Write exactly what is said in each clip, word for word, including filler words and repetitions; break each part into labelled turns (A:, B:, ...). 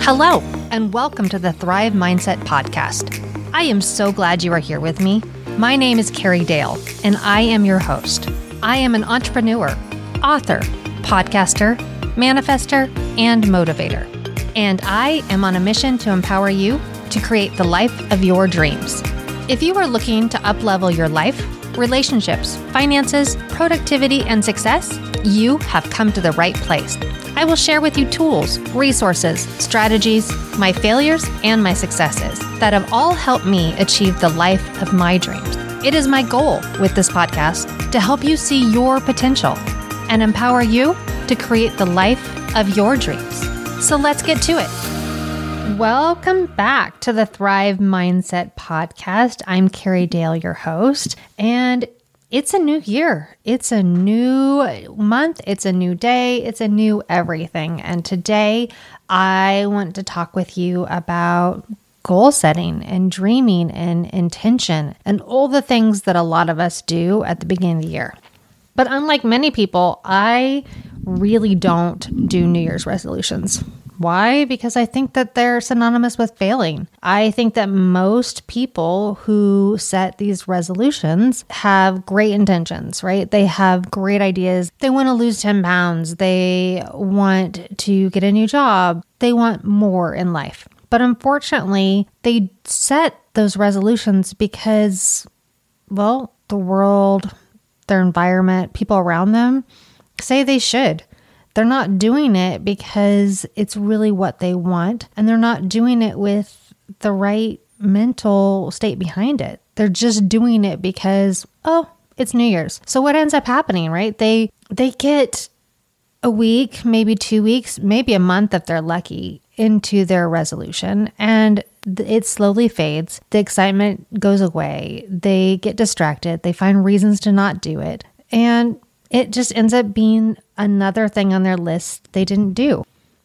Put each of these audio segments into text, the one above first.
A: Hello, and welcome to the Thrive Mindset Podcast. I am so glad you are here with me. My name is Carrie Dale, and I am your host. I am an entrepreneur, author, podcaster, manifester, and motivator. And I am on a mission to empower you to create the life of your dreams. If you are looking to up-level your life, relationships, finances, productivity, and success, you have come to the right place. I will share with you tools, resources, strategies, my failures, and my successes that have all helped me achieve the life of my dreams. It is my goal with this podcast to help you see your potential and empower you to create the life of your dreams. So let's get to it. Welcome back to the Thrive Mindset Podcast. I'm Carrie Dale, your host, and it's a new year. It's a new month. It's a new day. It's a new everything. And today I want to talk with you about goal setting and dreaming and intention and all the things that a lot of us do at the beginning of the year. But unlike many people, I really don't do New Year's resolutions. Why? Because I think that they're synonymous with failing. I think that most people who set these resolutions have great intentions, right? They have great ideas. They want to lose ten pounds. They want to get a new job. They want more in life. But unfortunately, they set those resolutions because, well, the world, their environment, people around them say they should. They're not doing it because it's really what they want, and they're not doing it with the right mental state behind it. They're just doing it because, oh, it's New Year's. So what ends up happening, right? They they get a week, maybe two weeks, maybe a month if they're lucky into their resolution, and it slowly fades. The excitement goes away. They get distracted. They find reasons to not do it. And it just ends up being another thing on their list they didn't do.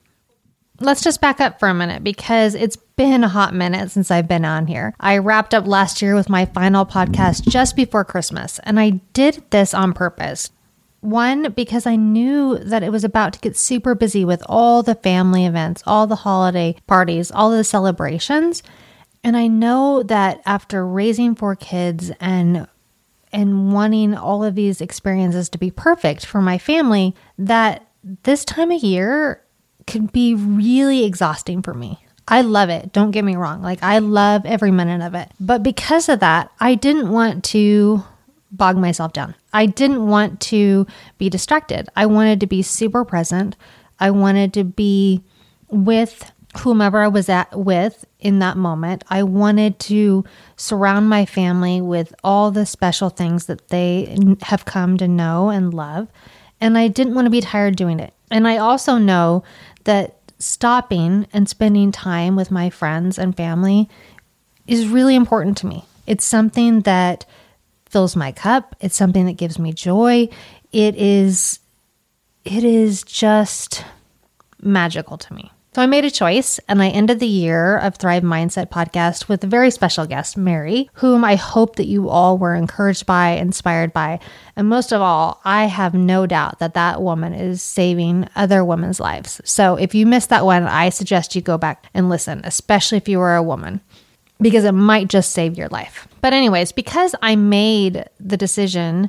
A: Let's just back up for a minute because it's been a hot minute since I've been on here. I wrapped up last year with my final podcast just before Christmas, and I did this on purpose. One, because I knew that it was about to get super busy with all the family events, all the holiday parties, all the celebrations. And I know that after raising four kids and and wanting all of these experiences to be perfect for my family, that this time of year could be really exhausting for me. I love it. Don't get me wrong. Like, I love every minute of it. But because of that, I didn't want to bog myself down. I didn't want to be distracted. I wanted to be super present. I wanted to be with whomever I was at with in that moment. I wanted to surround my family with all the special things that they have come to know and love. And I didn't want to be tired doing it. And I also know that stopping and spending time with my friends and family is really important to me. It's something that fills my cup. It's something that gives me joy. It is, it is just magical to me. So I made a choice, and I ended the year of Thrive Mindset Podcast with a very special guest, Mary, whom I hope that you all were encouraged by, inspired by. And most of all, I have no doubt that that woman is saving other women's lives. So if you missed that one, I suggest you go back and listen, especially if you were a woman, because it might just save your life. But anyways, because I made the decision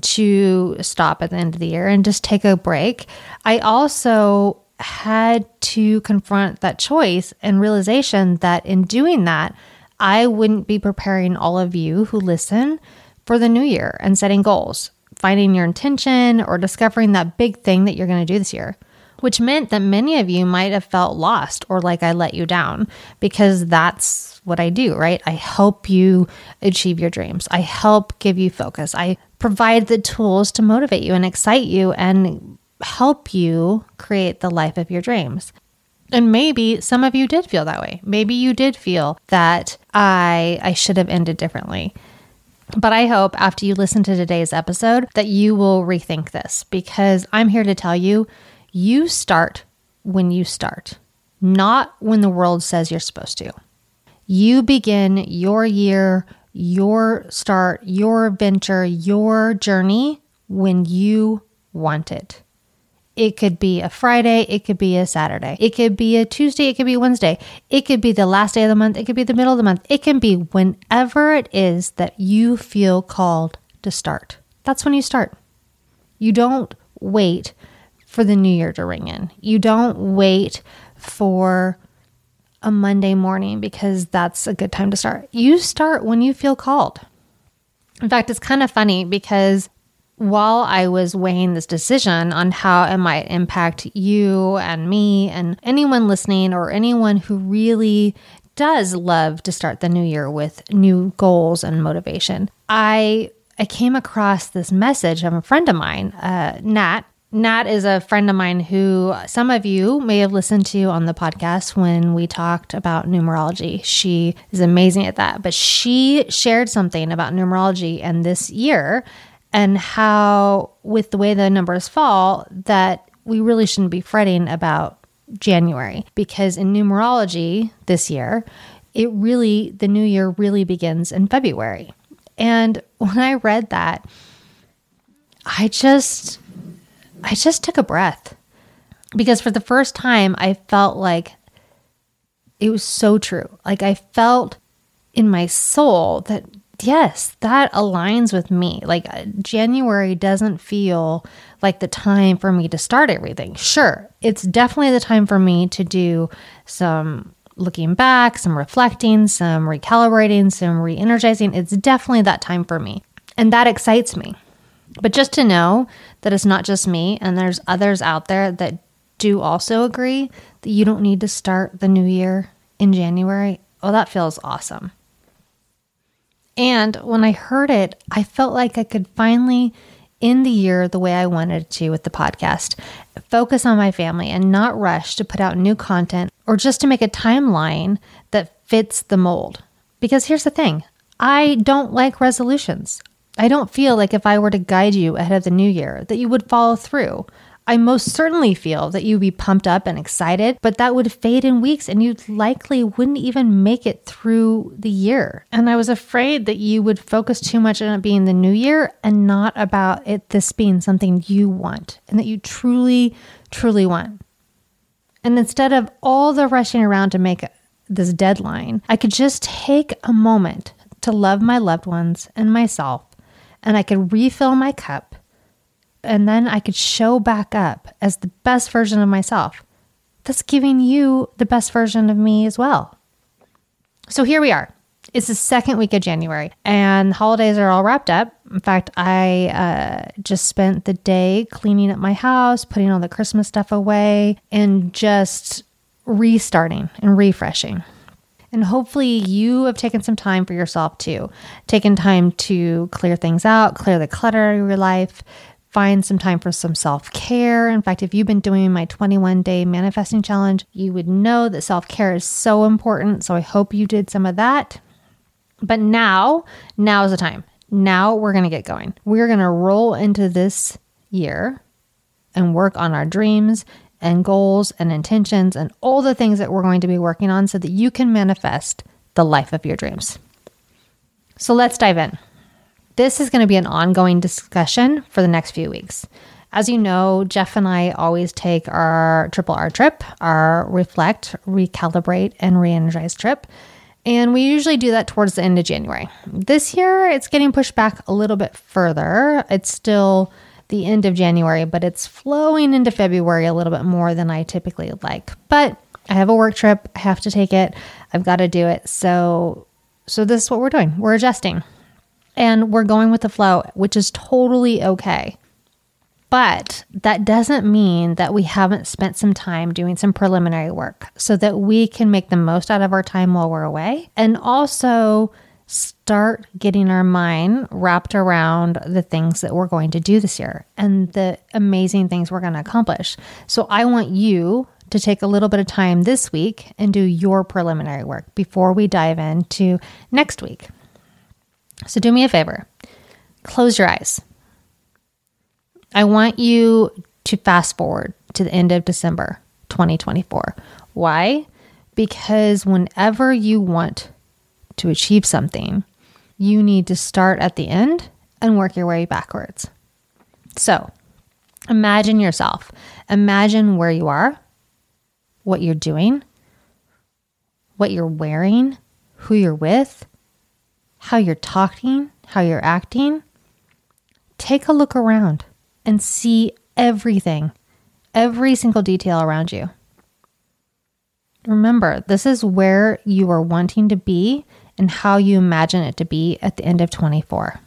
A: to stop at the end of the year and just take a break, I also had to confront that choice and realization that in doing that, I wouldn't be preparing all of you who listen for the new year and setting goals, finding your intention, or discovering that big thing that you're going to do this year, which meant that many of you might have felt lost or like I let you down, because that's what I do, right? I help you achieve your dreams. I help give you focus. I provide the tools to motivate you and excite you and help you create the life of your dreams. And maybe some of you did feel that way. Maybe you did feel that I I should have ended differently. But I hope after you listen to today's episode that you will rethink this, because I'm here to tell you, you start when you start, not when the world says you're supposed to. You begin your year, your start, your venture, your journey when you want it. It could be a Friday. It could be a Saturday. It could be a Tuesday. It could be a Wednesday. It could be the last day of the month. It could be the middle of the month. It can be whenever it is that you feel called to start. That's when you start. You don't wait for the new year to ring in. You don't wait for a Monday morning because that's a good time to start. You start when you feel called. In fact, it's kind of funny because while I was weighing this decision on how it might impact you and me and anyone listening or anyone who really does love to start the new year with new goals and motivation, I I came across this message from a friend of mine, uh, Nat. Nat is a friend of mine who some of you may have listened to on the podcast when we talked about numerology. She is amazing at that, but she shared something about numerology and this year and how with the way the numbers fall, that we really shouldn't be fretting about January because in numerology this year, it really, the new year really begins in February. And when I read that, I just, I just took a breath because for the first time, I felt like it was so true. Like I felt in my soul that yes, that aligns with me. Like January doesn't feel like the time for me to start everything. Sure, it's definitely the time for me to do some looking back, some reflecting, some recalibrating, some re-energizing. It's definitely that time for me. And that excites me. But just to know that it's not just me and there's others out there that do also agree that you don't need to start the new year in January, oh, that feels awesome. And when I heard it, I felt like I could finally end the year the way I wanted to with the podcast, focus on my family and not rush to put out new content or just to make a timeline that fits the mold. Because here's the thing, I don't like resolutions. I don't feel like if I were to guide you ahead of the new year that you would follow through. I most certainly feel that you'd be pumped up and excited, but that would fade in weeks and you likely wouldn't even make it through the year. And I was afraid that you would focus too much on it being the new year and not about it this being something you want and that you truly, truly want. And instead of all the rushing around to make this deadline, I could just take a moment to love my loved ones and myself, and I could refill my cup. And then I could show back up as the best version of myself. That's giving you the best version of me as well. So here we are. It's the second week of January and holidays are all wrapped up. In fact, I uh, just spent the day cleaning up my house, putting all the Christmas stuff away, and just restarting and refreshing. And hopefully you have taken some time for yourself too. Taken time to clear things out, clear the clutter in your life, find some time for some self-care. In fact, if you've been doing my twenty-one day manifesting challenge, you would know that self-care is so important. So I hope you did some of that. But now, now is the time. Now we're going to get going. We're going to roll into this year and work on our dreams and goals and intentions and all the things that we're going to be working on so that you can manifest the life of your dreams. So let's dive in. This is going to be an ongoing discussion for the next few weeks. As you know, Jeff and I always take our Triple R trip, our Reflect, Recalibrate, and Re-Energize trip. And we usually do that towards the end of January. This year, it's getting pushed back a little bit further. It's still the end of January, but it's flowing into February a little bit more than I typically like. But I have a work trip. I have to take it. I've got to do it. So, so this is what we're doing. We're adjusting. And we're going with the flow, which is totally okay. But that doesn't mean that we haven't spent some time doing some preliminary work so that we can make the most out of our time while we're away and also start getting our mind wrapped around the things that we're going to do this year and the amazing things we're going to accomplish. So I want you to take a little bit of time this week and do your preliminary work before we dive into next week. So do me a favor, close your eyes. I want you to fast forward to the end of December twenty twenty-four. Why? Because whenever you want to achieve something, you need to start at the end and work your way backwards. So Imagine yourself. Imagine where you are, what you're doing, what you're wearing, who you're with, how you're talking, how you're acting. Take a look around and see everything, every single detail around you. Remember, this is where you are wanting to be and how you imagine it to be at the end of twenty-four.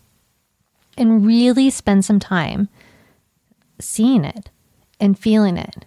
A: And really spend some time seeing it and feeling it.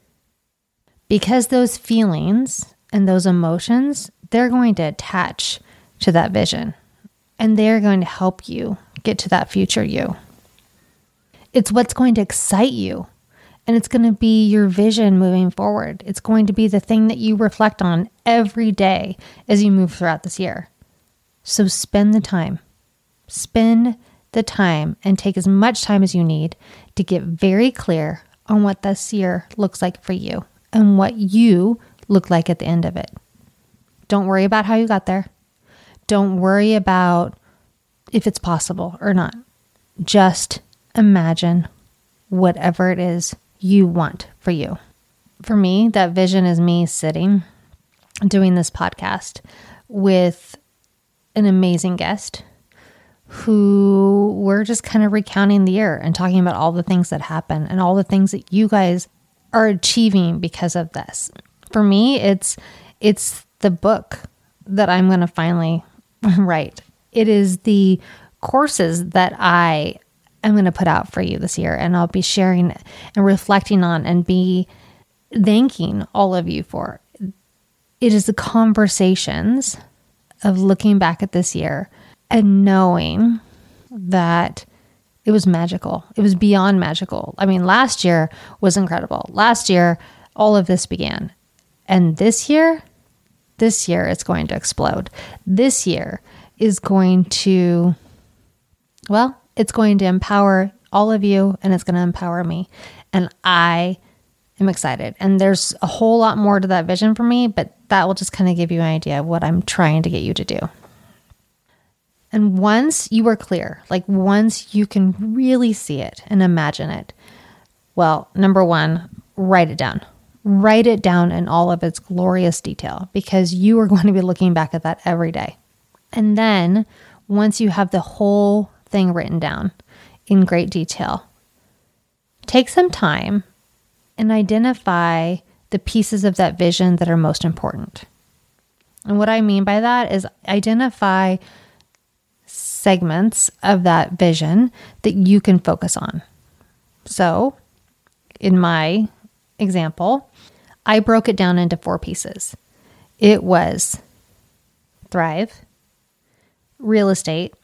A: Because those feelings and those emotions, they're going to attach to that vision. And they're going to help you get to that future you. It's what's going to excite you. And it's going to be your vision moving forward. It's going to be the thing that you reflect on every day as you move throughout this year. So spend the time. Spend the time and take as much time as you need to get very clear on what this year looks like for you and what you look like at the end of it. Don't worry about how you got there. Don't worry about if it's possible or not. Just imagine whatever it is you want for you. For me, that vision is me sitting, doing this podcast with an amazing guest who we're just kind of recounting the year and talking about all the things that happen and all the things that you guys are achieving because of this. For me, it's it's the book that I'm going to finally write. It is the courses that I am going to put out for you this year, and I'll be sharing and reflecting on and be thanking all of you for. It is the conversations of looking back at this year and knowing that it was magical. It was beyond magical. I mean, last year was incredible. Last year, all of this began. And this year, this year it's going to explode. This year is going to, well, it's going to empower all of you, and it's going to empower me. And I am excited. And there's a whole lot more to that vision for me, but that will just kind of give you an idea of what I'm trying to get you to do. And once you are clear, like once you can really see it and imagine it, well, number one, write it down. Write it down in all of its glorious detail, because you are going to be looking back at that every day. And then once you have the whole thing written down in great detail, take some time and identify the pieces of that vision that are most important. And what I mean by that is identify segments of that vision that you can focus on. So in my example, I broke it down into four pieces. It was thrive, real estate,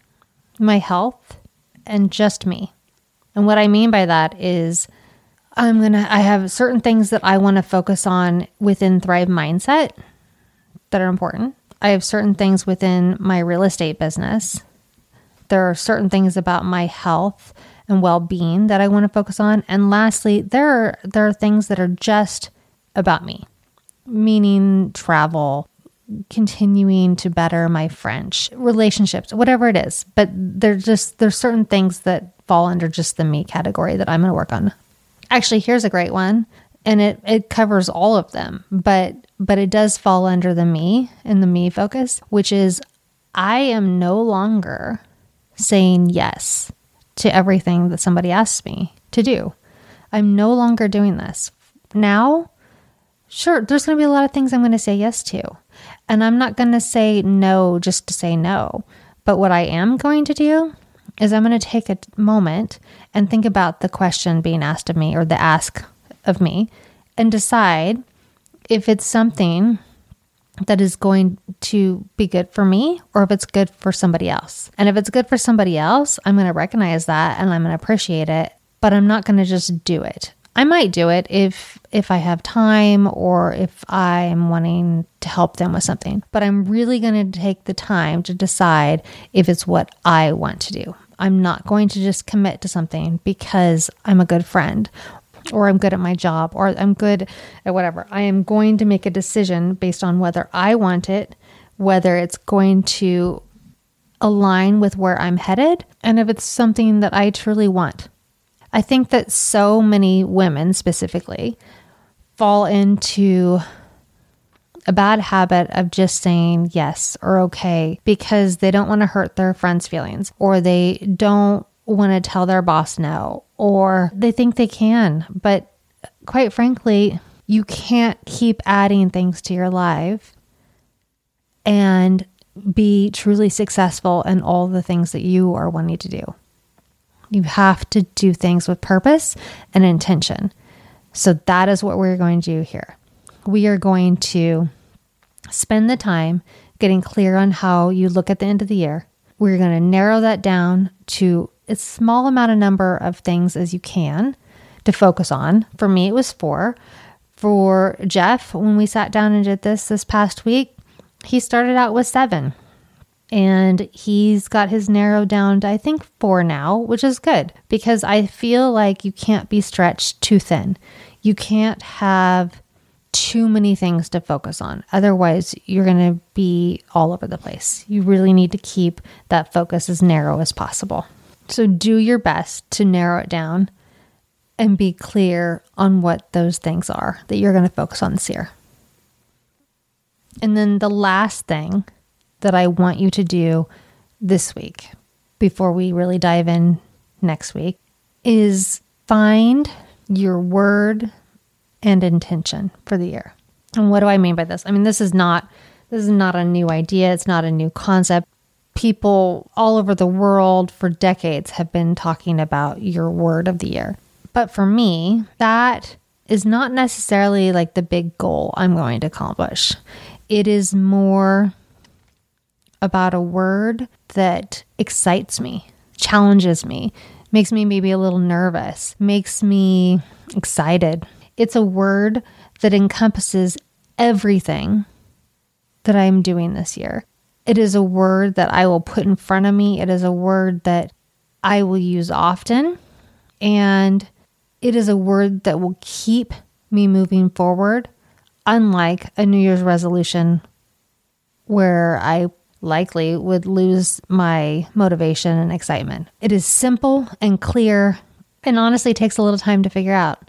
A: my health, and just me. And what I mean by that is I'm going to, I have certain things that I want to focus on within Thrive Mindset that are important. I have certain things within my real estate business. There are certain things about my health and well-being that I want to focus on. And lastly, there are, there are things that are just about me, meaning travel, continuing to better my French, relationships, whatever it is. But there's just, there's certain things that fall under just the me category that I'm going to work on. Actually, here's a great one. And it, it covers all of them, but, but it does fall under the me and the me focus, which is I am no longer saying yes to everything that somebody asks me to do. I'm no longer doing this. Now, sure, there's going to be a lot of things I'm going to say yes to. And I'm not going to say no just to say no. But what I am going to do is I'm going to take a moment and think about the question being asked of me or the ask of me and decide if it's something that is going to be good for me or if it's good for somebody else. And if it's good for somebody else, I'm going to recognize that and I'm going to appreciate it, but I'm not going to just do it. I might do it if if I have time or if I am wanting to help them with something, but I'm really going to take the time to decide if it's what I want to do. I'm not going to just commit to something because I'm a good friend or I'm good at my job, or I'm good at whatever. I am going to make a decision based on whether I want it, whether it's going to align with where I'm headed, and if it's something that I truly want. I think that so many women specifically fall into a bad habit of just saying yes or okay because they don't want to hurt their friends' feelings, or they don't want to tell their boss no, or they think they can. But quite frankly, you can't keep adding things to your life and be truly successful in all the things that you are wanting to do. You have to do things with purpose and intention. So that is what we're going to do here. We are going to spend the time getting clear on how you look at the end of the year. We're going to narrow that down to as small amount of number of things as you can to focus on. For me, it was four. For Jeff, when we sat down and did this this past week, he started out with seven. And he's got his narrowed down to, I think, four now, which is good because I feel like you can't be stretched too thin. You can't have too many things to focus on. Otherwise, you're going to be all over the place. You really need to keep that focus as narrow as possible. So do your best to narrow it down and be clear on what those things are that you're going to focus on this year. And then the last thing that I want you to do this week, before we really dive in next week, is find your word and intention for the year. And what do I mean by this? I mean, this is not, this is not a new idea. It's not a new concept. People all over the world for decades have been talking about your word of the year. But for me, that is not necessarily like the big goal I'm going to accomplish. It is more about a word that excites me, challenges me, makes me maybe a little nervous, makes me excited. It's a word that encompasses everything that I'm doing this year. It is a word that I will put in front of me. It is a word that I will use often. And it is a word that will keep me moving forward, unlike a New Year's resolution where I likely would lose my motivation and excitement. It is simple and clear and honestly takes a little time to figure out.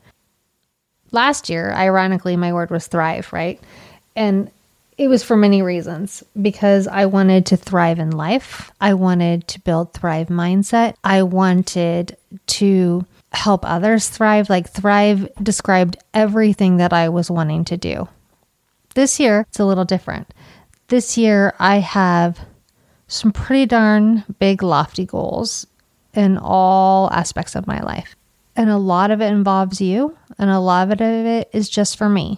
A: Last year, ironically, my word was thrive, right? And it was for many reasons, because I wanted to thrive in life. I wanted to build Thrive mindset. I wanted to help others thrive. Like thrive described everything that I was wanting to do. This year, it's a little different. This year, I have some pretty darn big, lofty goals in all aspects of my life. And a lot of it involves you, and a lot of it is just for me.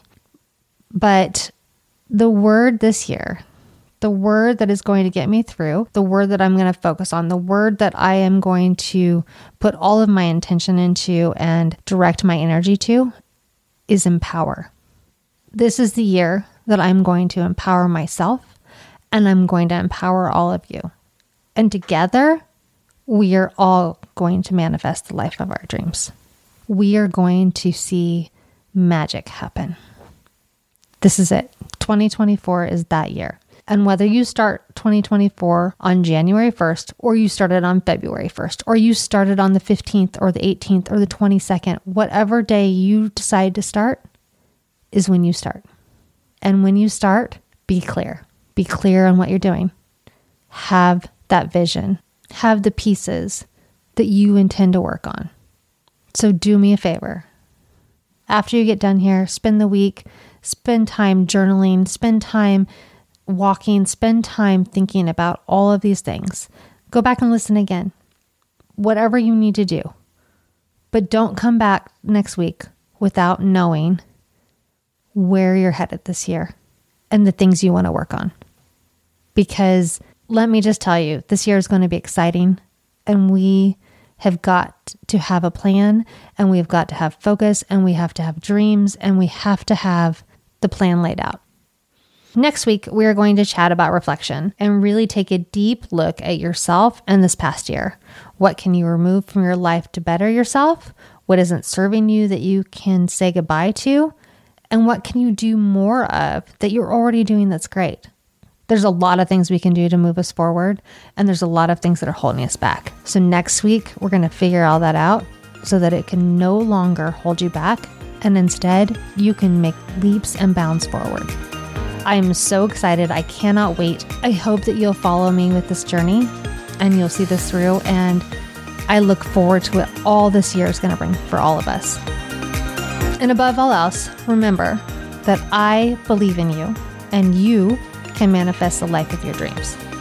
A: But the word this year, the word that is going to get me through, the word that I'm going to focus on, the word that I am going to put all of my intention into and direct my energy to, is empower. This is the year that I'm going to empower myself, and I'm going to empower all of you. And together, we are all going to manifest the life of our dreams. We are going to see magic happen. This is it. twenty twenty-four is that year. And whether you start twenty twenty-four on January first, or you started on February first, or you started on the fifteenth or the eighteenth or the twenty-second, whatever day you decide to start is when you start. And when you start, be clear. Be clear on what you're doing. Have that vision. Have the pieces that you intend to work on. So do me a favor. After you get done here, spend the week, spend time journaling, spend time walking, spend time thinking about all of these things. Go back and listen again. Whatever you need to do. But don't come back next week without knowing where you're headed this year and the things you want to work on. Because let me just tell you, this year is going to be exciting, and we have got to have a plan, and we've got to have focus, and we have to have dreams, and we have to have the plan laid out. Next week, we are going to chat about reflection and really take a deep look at yourself and this past year. What can you remove from your life to better yourself? What isn't serving you that you can say goodbye to? And what can you do more of that you're already doing that's great? There's a lot of things we can do to move us forward, and there's a lot of things that are holding us back. So next week, we're going to figure all that out, so that it can no longer hold you back, and instead you can make leaps and bounds forward. I am so excited. I cannot wait. I hope that you'll follow me with this journey and you'll see this through. And I look forward to what all this year is going to bring for all of us. And above all else, remember that I believe in you and you can manifest the life of your dreams.